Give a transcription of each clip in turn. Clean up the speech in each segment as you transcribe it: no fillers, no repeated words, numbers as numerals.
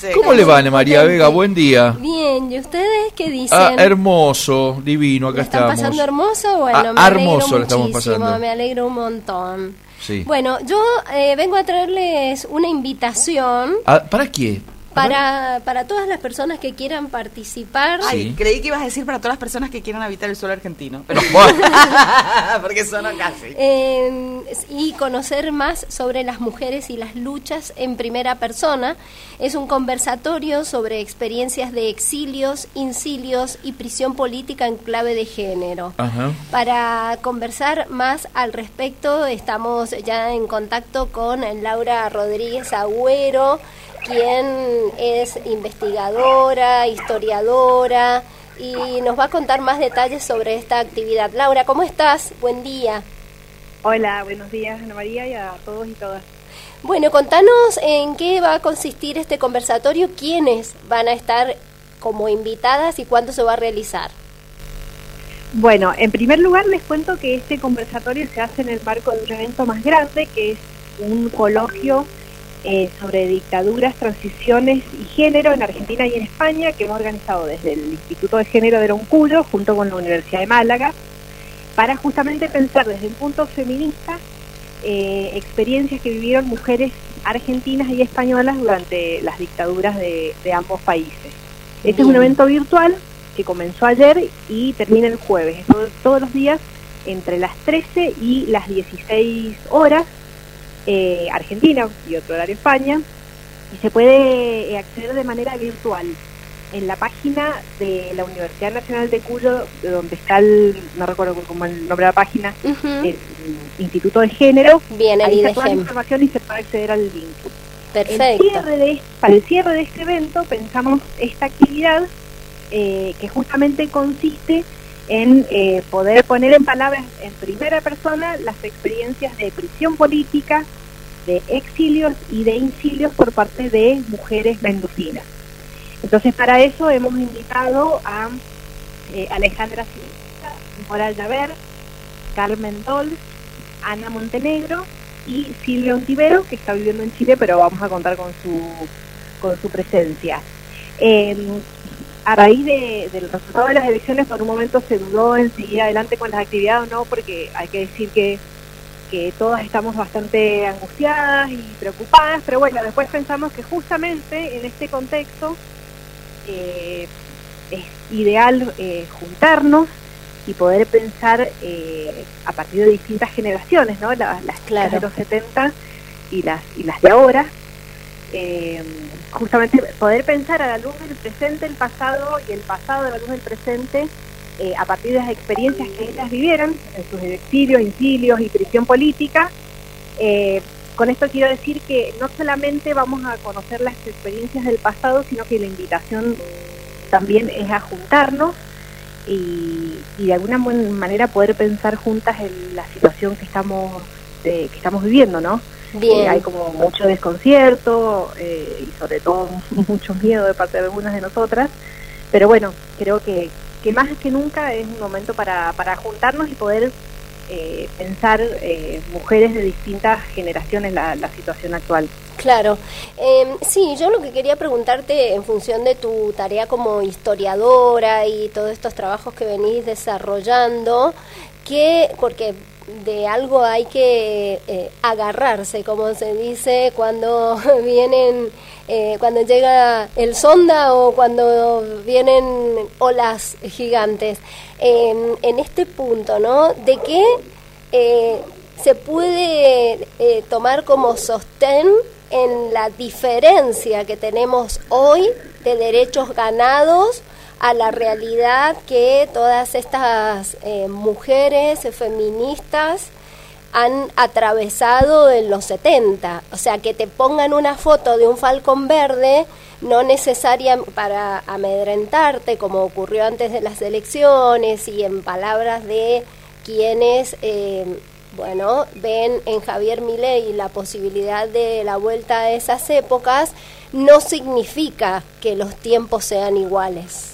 dice? ¿Cómo le va, Ana María Vega? Buen día. Bien, ¿y ustedes qué dicen? Hermoso, divino, acá estamos. ¿Están pasando hermoso? Bueno, me alegro hermoso le estamos muchísimo, pasando. me alegro un montón. Sí. Bueno, yo vengo a traerles una invitación. ¿Para qué? Para todas las personas que quieran participar. Ay, creí que ibas a decir para todas las personas que quieran habitar el suelo argentino. Pero porque son casi. Y conocer más sobre las mujeres y las luchas en primera persona. Es un conversatorio sobre experiencias de exilios, incilios y prisión política en clave de género. Ajá. Para conversar más al respecto, estamos ya en contacto con Laura Rodríguez Agüero, quien es investigadora, historiadora, y nos va a contar más detalles sobre esta actividad. Laura, ¿cómo estás? Buen día. Hola, buenos días, Ana María, y a todos y todas. Bueno, contanos en qué va a consistir este conversatorio, quiénes van a estar como invitadas y cuándo se va a realizar. Bueno, en primer lugar les cuento que este conversatorio se hace en el marco de un evento más grande, que es un coloquio sobre dictaduras, transiciones y género en Argentina y en España, que hemos organizado desde el Instituto de Género de Roncuyo junto con la Universidad de Málaga, para justamente pensar desde un punto feminista experiencias que vivieron mujeres argentinas y españolas durante las dictaduras de ambos países. Este es un evento virtual que comenzó ayer y termina el jueves, todos los días entre las 13 y las 16 horas, Argentina y otro horario España, y se puede acceder de manera virtual en la página de la Universidad Nacional de Cuyo, de donde está no recuerdo cómo el nombre de la página, el Instituto de Género. Bien, ahí está toda la información y se puede acceder al link. Perfecto. Para el cierre de este evento pensamos esta actividad que justamente consiste en poder poner en palabras en primera persona las experiencias de prisión política, de exilios y de incilios por parte de mujeres mendocinas. Entonces, para eso hemos invitado a Alejandra Silva, Moral Llaver, Carmen Doll, Ana Montenegro y Silvia Ontivero, que está viviendo en Chile, pero vamos a contar con su presencia. A raíz del resultado de las elecciones, por un momento se dudó en seguir adelante con las actividades o no, porque hay que decir que todas estamos bastante angustiadas y preocupadas, pero bueno, después pensamos que justamente en este contexto es ideal juntarnos y poder pensar a partir de distintas generaciones, ¿no? Las claro. De los 70 y las de ahora. Justamente poder pensar a la luz del presente, el pasado, y el pasado a la luz del presente, a partir de las experiencias que ellas vivieron en sus exilios, incilios y prisión política. Con esto quiero decir que no solamente vamos a conocer las experiencias del pasado, sino que la invitación también es a juntarnos y de alguna manera poder pensar juntas en la situación que estamos viviendo, ¿no? Bien. Hay como mucho desconcierto y sobre todo mucho miedo de parte de algunas de nosotras, pero bueno, creo que más que nunca es un momento para juntarnos y poder pensar mujeres de distintas generaciones la situación actual. Claro. Sí, yo lo que quería preguntarte en función de tu tarea como historiadora y todos estos trabajos que venís desarrollando, porque de algo hay que agarrarse, como se dice cuando cuando llega el sonda o cuando vienen olas gigantes. En este punto, ¿no? ¿De qué se puede tomar como sostén en la diferencia que tenemos hoy de derechos ganados a la realidad que todas estas mujeres feministas han atravesado en los 70? O sea, que te pongan una foto de un falcón verde, no necesaria para amedrentarte, como ocurrió antes de las elecciones, y en palabras de quienes ven en Javier Milei la posibilidad de la vuelta a esas épocas, no significa que los tiempos sean iguales.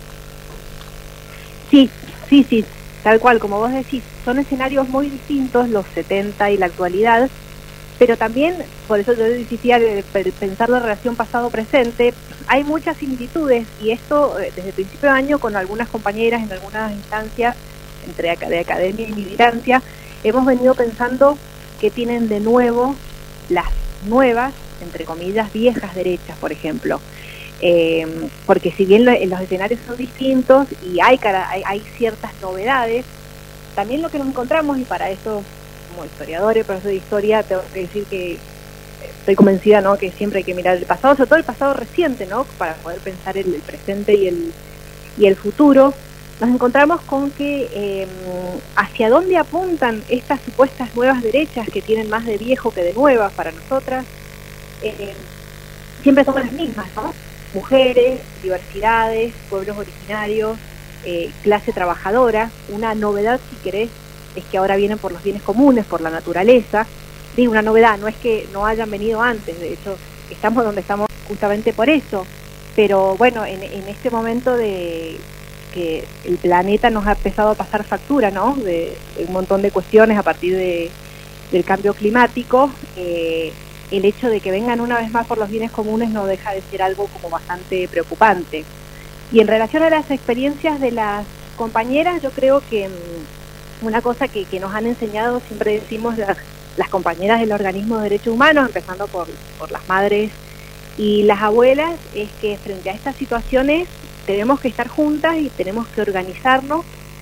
Sí, tal cual, como vos decís, son escenarios muy distintos, los 70 y la actualidad, pero también, por eso yo insistía de pensar la relación pasado-presente, hay muchas similitudes, y esto desde el principio de año con algunas compañeras en algunas instancias de academia y militancia, hemos venido pensando que tienen de nuevo las nuevas, entre comillas, viejas derechas, por ejemplo. Porque si bien los escenarios son distintos y hay ciertas novedades, también lo que nos encontramos, y para eso como historiador y profesor de historia tengo que decir que estoy convencida, ¿no?, que siempre hay que mirar el pasado, sobre todo el pasado reciente, ¿no?, para poder pensar el presente y el futuro. Nos encontramos con que hacia dónde apuntan estas supuestas nuevas derechas que tienen más de viejo que de nuevas para nosotras, siempre son las mismas, ¿no? Mujeres, diversidades, pueblos originarios, clase trabajadora. Una novedad, si querés, es que ahora vienen por los bienes comunes, por la naturaleza. Digo, una novedad, no es que no hayan venido antes, de hecho, estamos donde estamos justamente por eso. Pero bueno, en este momento de que el planeta nos ha empezado a pasar factura, ¿no?, de un montón de cuestiones a partir del cambio climático, el hecho de que vengan una vez más por los bienes comunes no deja de ser algo como bastante preocupante. Y en relación a las experiencias de las compañeras, yo creo que una cosa que nos han enseñado, siempre decimos las compañeras del organismo de derechos humanos, empezando por las madres y las abuelas, es que frente a estas situaciones tenemos que estar juntas y tenemos que organizarnos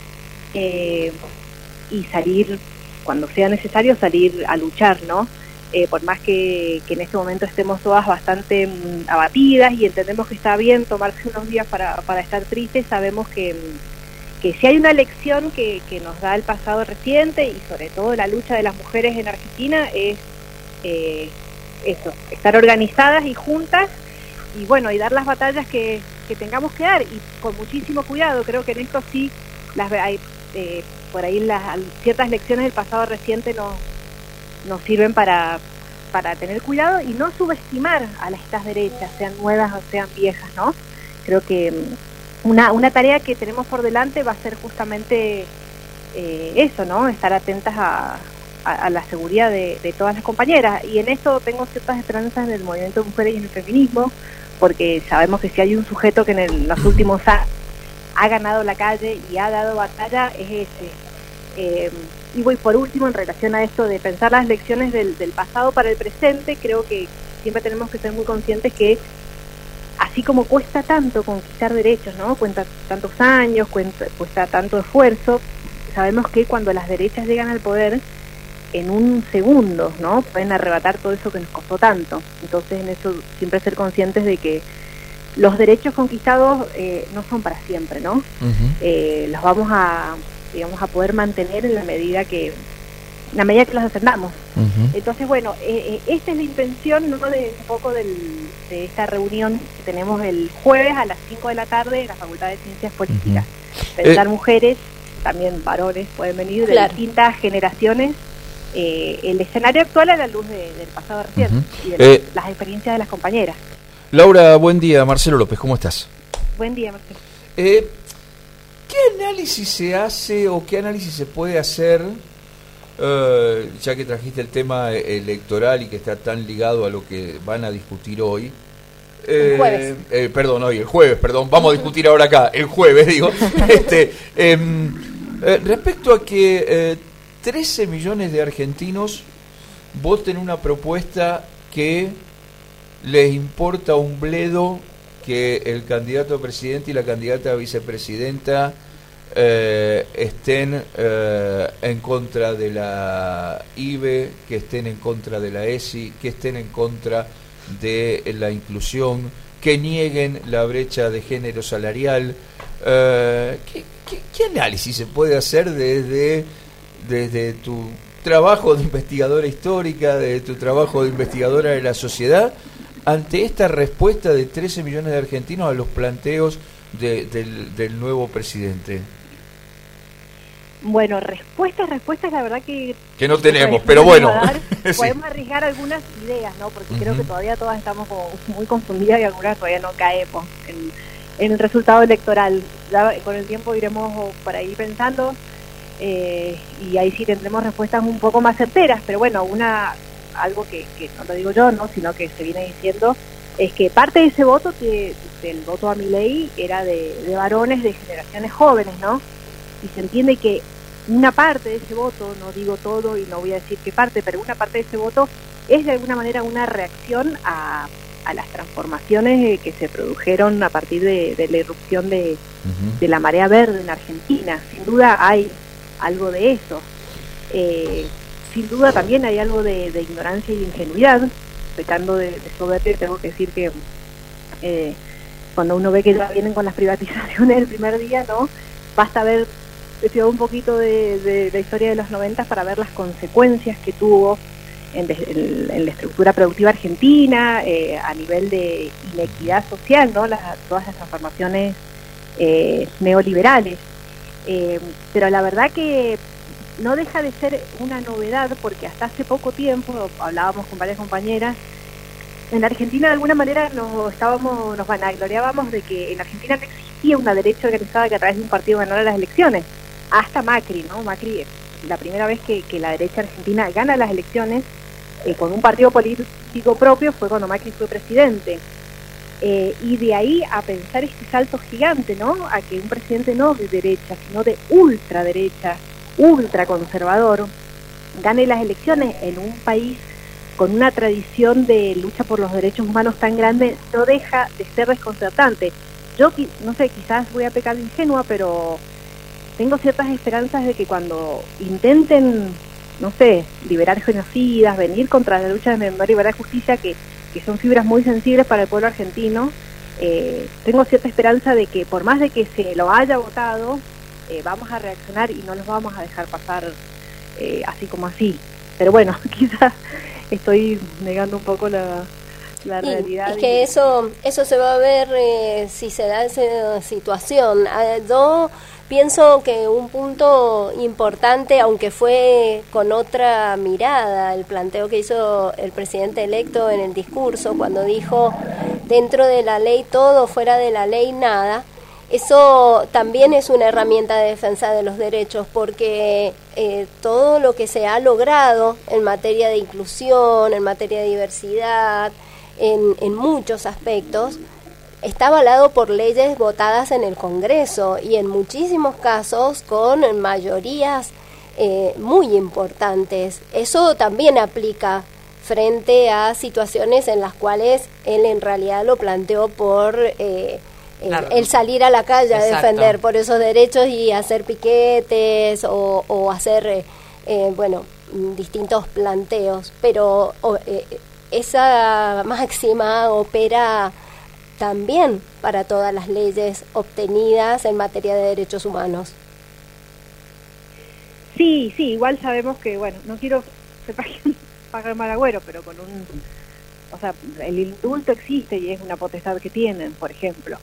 y salir, cuando sea necesario, salir a luchar, ¿no? Por más que en este momento estemos todas bastante abatidas y entendemos que está bien tomarse unos días para estar tristes, sabemos que si hay una lección que nos da el pasado reciente y sobre todo la lucha de las mujeres en Argentina es eso, estar organizadas y juntas y bueno, y dar las batallas que tengamos que dar, y con muchísimo cuidado. Creo que en esto sí hay por ahí ciertas lecciones del pasado reciente nos sirven para tener cuidado y no subestimar a estas derechas, sean nuevas o sean viejas, ¿no? Creo que una tarea que tenemos por delante va a ser justamente eso, ¿no? Estar atentas a la seguridad de todas las compañeras, y en esto tengo ciertas esperanzas en el movimiento de mujeres y en el feminismo, porque sabemos que si hay un sujeto que en los últimos años ha ganado la calle y ha dado batalla, es ese. Y voy por último, en relación a esto de pensar las lecciones del pasado para el presente, creo que siempre tenemos que ser muy conscientes que así como cuesta tanto conquistar derechos, ¿no?, cuesta tantos años, cuesta tanto esfuerzo, sabemos que cuando las derechas llegan al poder, en un segundo, ¿no?, pueden arrebatar todo eso que nos costó tanto. Entonces, en eso siempre ser conscientes de que los derechos conquistados no son para siempre, ¿no? Uh-huh. Los vamos a poder mantener en la medida que los defendamos. Uh-huh. Entonces, bueno, esta es la intención, ¿no?, de un poco de esta reunión que tenemos el jueves a las 5 de la tarde en la Facultad de Ciencias Políticas. Uh-huh. Pensar mujeres, también varones pueden venir de distintas generaciones. El escenario actual a la luz del pasado reciente, uh-huh, y de las experiencias de las compañeras. Laura, buen día. Marcelo López, ¿cómo estás? Buen día, Marcelo. ¿Qué análisis se hace o qué análisis se puede hacer, ya que trajiste el tema electoral y que está tan ligado a lo que van a discutir hoy? El jueves. El jueves, vamos a discutir ahora acá, el jueves, digo. Respecto a que 13 millones de argentinos voten una propuesta que les importa un bledo que el candidato a presidente y la candidata a vicepresidenta estén en contra de la IBE, que estén en contra de la ESI, que estén en contra de la inclusión, que nieguen la brecha de género salarial. ¿Qué análisis se puede hacer desde tu trabajo de investigadora histórica, de tu trabajo de investigadora de la sociedad, ante esta respuesta de 13 millones de argentinos a los planteos del nuevo presidente? Bueno, respuestas, la verdad que no tenemos, pero bueno. Sí. Podemos arriesgar algunas ideas, ¿no? Porque creo que todavía todas estamos como muy confundidas y algunas todavía no caemos en el resultado electoral. Ya con el tiempo iremos por ahí pensando y ahí sí tendremos respuestas un poco más certeras, pero bueno, algo que no lo digo yo, no, sino que se viene diciendo, es que parte de ese voto, del voto a Milei, era de varones de generaciones jóvenes, ¿no? Y se entiende que una parte de ese voto, no digo todo y no voy a decir qué parte, pero una parte de ese voto es de alguna manera una reacción a las transformaciones que se produjeron a partir de la irrupción de la marea verde en Argentina. Sin duda hay algo de eso. Sin duda también hay algo de ignorancia y ingenuidad. Pecando de soberbia, tengo que decir que cuando uno ve que ya vienen con las privatizaciones el primer día, ¿no? Basta haber estudiado un poquito de la historia de los 90 para ver las consecuencias que tuvo en la estructura productiva argentina, a nivel de inequidad social, ¿no? Todas las transformaciones neoliberales. Pero la verdad que no deja de ser una novedad, porque hasta hace poco tiempo, hablábamos con varias compañeras, en Argentina de alguna manera nos vanagloriábamos de que en Argentina no existía una derecha organizada que a través de un partido ganara las elecciones, hasta Macri, ¿no? Macri, la primera vez que la derecha argentina gana las elecciones con un partido político propio fue cuando Macri fue presidente. Y de ahí a pensar este salto gigante, ¿no? A que un presidente no de derecha, sino de ultraderecha, ultraconservador, gane las elecciones en un país con una tradición de lucha por los derechos humanos tan grande, no deja de ser desconcertante. Yo, no sé, quizás voy a pecar de ingenua, pero tengo ciertas esperanzas de que cuando intenten, no sé, liberar genocidas, venir contra la lucha de memoria, libertad y justicia, que son fibras muy sensibles para el pueblo argentino, tengo cierta esperanza de que por más de que se lo haya votado, vamos a reaccionar y no los vamos a dejar pasar así como así. Pero bueno, quizás estoy negando un poco la realidad. Es que eso se va a ver si se da esa situación. Yo pienso que un punto importante, aunque fue con otra mirada, el planteo que hizo el presidente electo en el discurso, cuando dijo dentro de la ley todo, fuera de la ley nada, eso también es una herramienta de defensa de los derechos, porque todo lo que se ha logrado en materia de inclusión, en materia de diversidad, en muchos aspectos, está avalado por leyes votadas en el Congreso y en muchísimos casos con mayorías muy importantes. Eso también aplica frente a situaciones en las cuales él en realidad lo planteó por el salir a la calle a defender por esos derechos y hacer piquetes o hacer, distintos planteos. Pero esa máxima opera también para todas las leyes obtenidas en materia de derechos humanos. Sí, igual sabemos que, no quiero pagar mal agüero, pero el indulto existe y es una potestad que tienen, por ejemplo.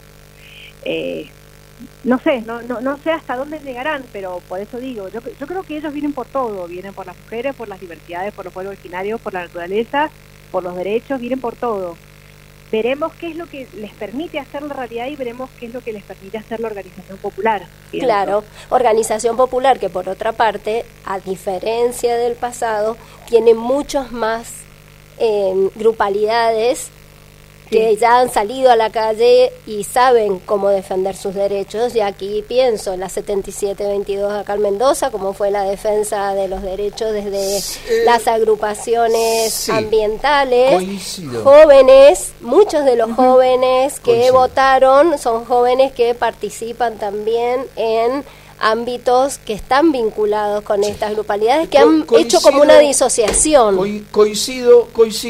No sé hasta dónde llegarán, pero por eso digo, yo creo que ellos vienen por todo, vienen por las mujeres, por las diversidades, por los pueblos originarios, por la naturaleza, por los derechos, vienen por todo. Veremos qué es lo que les permite hacer la realidad y veremos qué es lo que les permite hacer la organización popular. Claro, organización popular que por otra parte, a diferencia del pasado, tiene muchos más grupalidades que ya han salido a la calle y saben cómo defender sus derechos. Y aquí pienso en la 7722 acá en Mendoza, como fue la defensa de los derechos desde las agrupaciones ambientales. Coincido. Jóvenes, muchos de los jóvenes que votaron son jóvenes que participan también en ámbitos que están vinculados con estas grupalidades, que han hecho como una disociación. Coincido,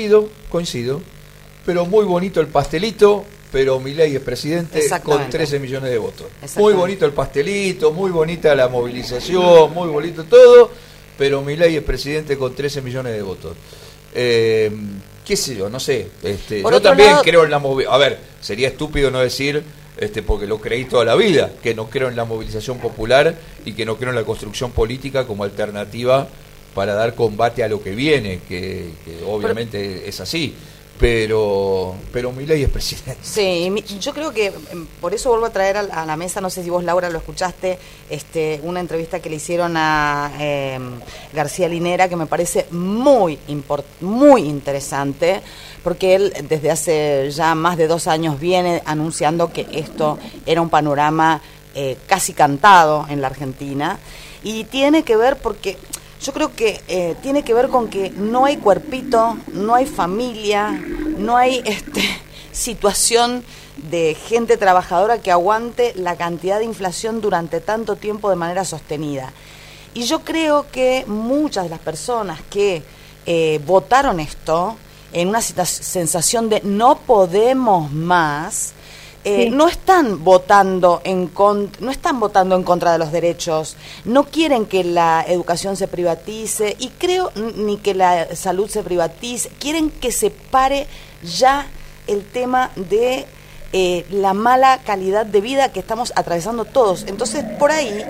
pero muy bonito el pastelito, pero Milei es presidente con 13 millones de votos. Muy bonito el pastelito, muy bonita la movilización, muy bonito todo, pero Milei es presidente con 13 millones de votos. Qué sé yo, no sé. Yo también creo en la movilización. A ver, sería estúpido no decir, porque lo creí toda la vida, que no creo en la movilización popular y que no creo en la construcción política como alternativa para dar combate a lo que viene, que obviamente es así. pero Milei es presidente. Sí, yo creo que por eso vuelvo a traer a la mesa, no sé si vos, Laura, lo escuchaste, una entrevista que le hicieron a García Linera, que me parece muy interesante, porque él desde hace ya más de 2 años viene anunciando que esto era un panorama casi cantado en la Argentina, y tiene que ver porque... Yo creo que tiene que ver con que no hay cuerpito, no hay familia, no hay situación de gente trabajadora que aguante la cantidad de inflación durante tanto tiempo de manera sostenida. Y yo creo que muchas de las personas que votaron esto en una sensación de no podemos más, no están votando en contra de los derechos, no quieren que la educación se privatice, y creo ni que la salud se privatice, quieren que se pare ya el tema de la mala calidad de vida que estamos atravesando todos. Entonces, por ahí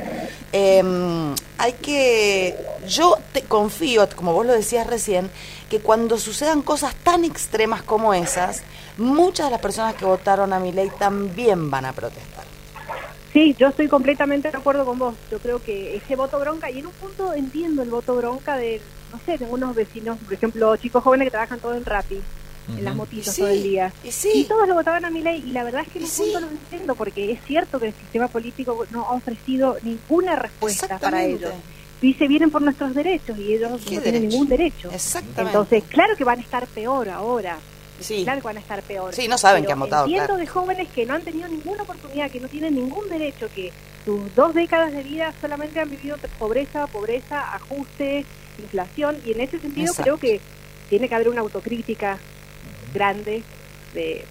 yo confío, como vos lo decías recién, que cuando sucedan cosas tan extremas como esas, muchas de las personas que votaron a Milei también van a protestar. Sí, yo estoy completamente de acuerdo con vos. Yo creo que ese voto bronca, y en un punto entiendo el voto bronca de, no sé, de unos vecinos, por ejemplo, chicos jóvenes que trabajan todo en Rappi, en las motitos todo el día. Y todos lo votaban a Milei, y la verdad es que en un punto lo entiendo, porque es cierto que el sistema político no ha ofrecido ninguna respuesta para ellos. Dice, vienen por nuestros derechos, y ellos no tienen ningún derecho. Exactamente. Entonces, claro que van a estar peor ahora. Sí. Claro que van a estar peor. Sí, no saben que han votado. Entiendo de jóvenes que no han tenido ninguna oportunidad, que no tienen ningún derecho, que sus 2 décadas de vida solamente han vivido pobreza, ajuste, inflación, y en ese sentido creo que tiene que haber una autocrítica grande de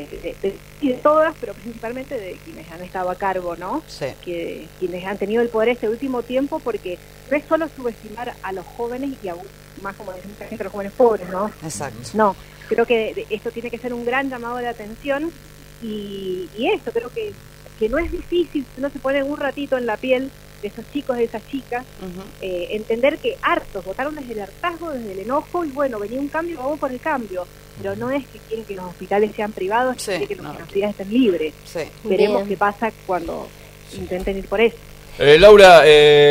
todas, pero principalmente de quienes han estado a cargo, ¿no? Sí. Que quienes han tenido el poder este último tiempo, porque no es solo subestimar a los jóvenes y aún más, como decimos, a los jóvenes pobres, ¿no? Exacto. No, creo que esto tiene que ser un gran llamado de atención, y esto creo que no es difícil, uno se pone un ratito en la piel de esos chicos, de esas chicas, entender que hartos, votaron desde el hartazgo, desde el enojo, y bueno, venía un cambio, vamos por el cambio, pero no es que quieren que los hospitales sean privados, quieren que las universidades estén libres. Sí. Veremos qué pasa cuando intenten ir por eso. Laura,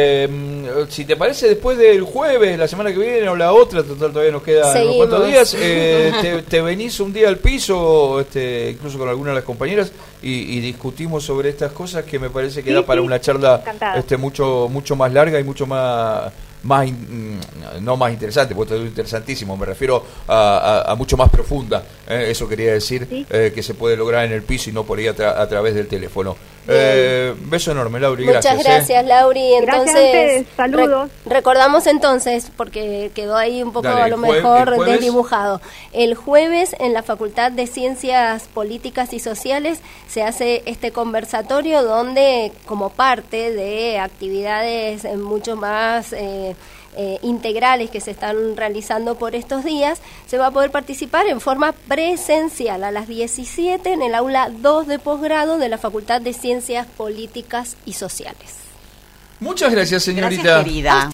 si te parece, después del jueves, la semana que viene o la otra, total todavía nos quedan unos cuantos días, te venís un día al piso, incluso con algunas de las compañeras, y discutimos sobre estas cosas, que me parece que da para una charla mucho más larga y mucho más no más interesante, porque esto es interesantísimo, me refiero a mucho más profunda, eso quería decir, que se puede lograr en el piso y no por ahí a través del teléfono. Beso enorme, Lauri. Muchas gracias, Lauri. Entonces, gracias a ustedes. Saludos. Recordamos entonces, porque quedó ahí un poco a lo mejor desdibujado. El jueves en la Facultad de Ciencias Políticas y Sociales se hace este conversatorio, donde como parte de actividades mucho más integrales que se están realizando por estos días, se va a poder participar en forma presencial a las 17 en el aula 2 de posgrado de la Facultad de Ciencias Políticas y Sociales. Muchas gracias, señorita. Gracias, querida.